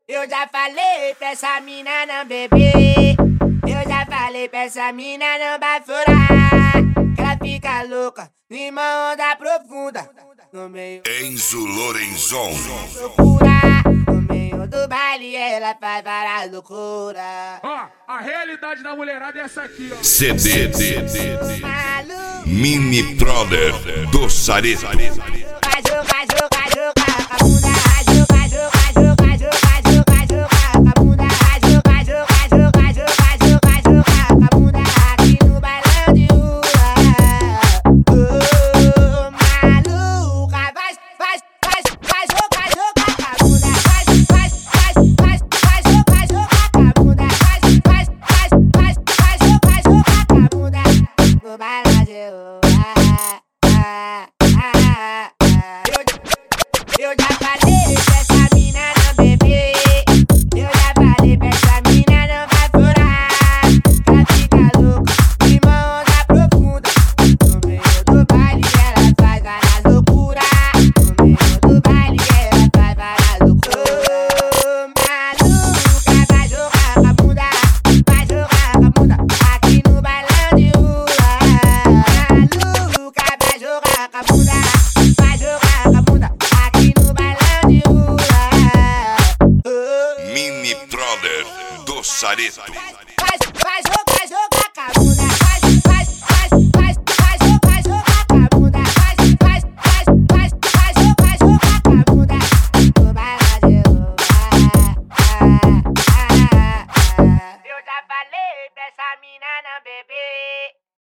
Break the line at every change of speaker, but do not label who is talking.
Eu já falei pra essa mina não beber. Eu já falei pra essa mina não baforar. Que ela fica louca, numa onda profunda. No meio
Enzo Lorenzon.
no meio do baile ela faz várias loucuras.
Ó, a realidade da mulherada é essa aqui, ó.
CD
Maluco,
Mini Troller do Sareta.
Eu já falei pra essa mina não beber. Eu já falei pra essa mina não baforar. Ela fica louca, numa onda profunda. No meio do baile ela faz várias loucuras. No meio do baile ela faz várias loucuras. Maluca, vai jogar com a bunda. Vai jogar com a bunda aqui no bailão de rua. Maluca, vai jogar com a bunda. Vai jogar com a bunda aqui no bailão de rua.
Mini Troller do Sareta.